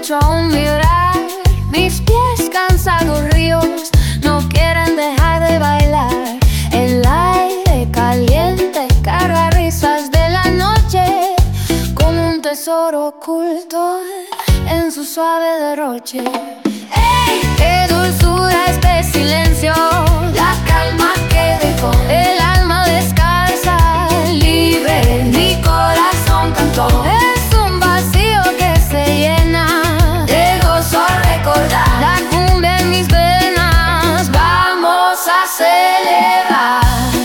pecho aún vibrar. Mis pies cansados ríos no quieren dejar de bailar. El aire caliente carga risas de la noche, como un tesoro oculto en su suave derroche. ¡Ey! ¡Qué dulzura este silencio! La calma que dejó el alma descalza, libre, mi corazón cantó. Es un vacío que se llena de gozo al recordar la cumbia en mis venas. Vamos a celebrar.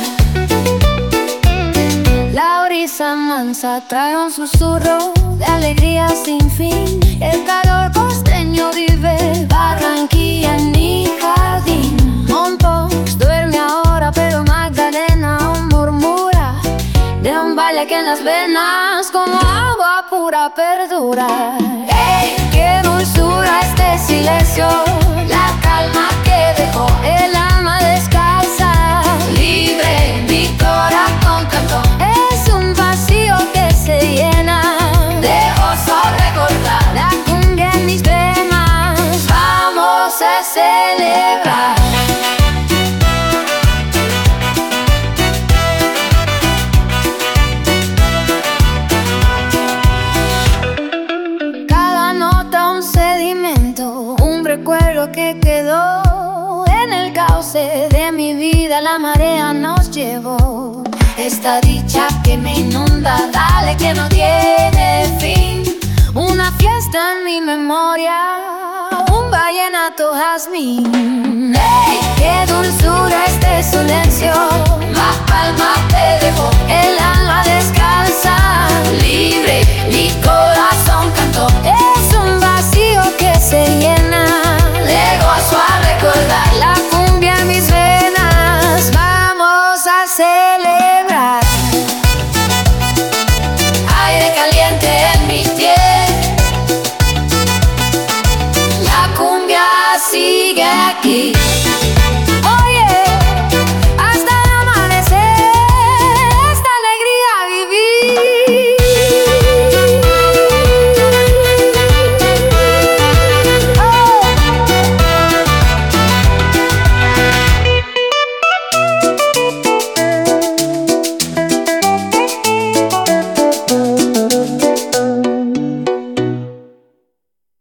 La brisa mansa trae un susurro de alegría sin fin. El calor costeño vive Barranquilla en mi jardín. Mompox duerme ahora, pero Magdalena aún murmura de un baile que en las venas como agua pura perdura. ¡Ey! ¡Qué dulzura este silencio! La calma que dejó el alma descalza, libre, mi corazón cantó. Es un vacío que se llena de gozo al recordar la cumbia en mis venas. Vamos a celebrar. Cada nota un sedimento, un recuerdo que quedó en el cauce de mi vida. La marea nos llevó. Esta dicha que me inunda, dale que no tiene fin. Una fiesta en mi memoria, un vallenato jazmín. ¡Ey! ¡Qué dulzura este silencio! La calma te dejó el alma descalza, libre, mi corazón cantó.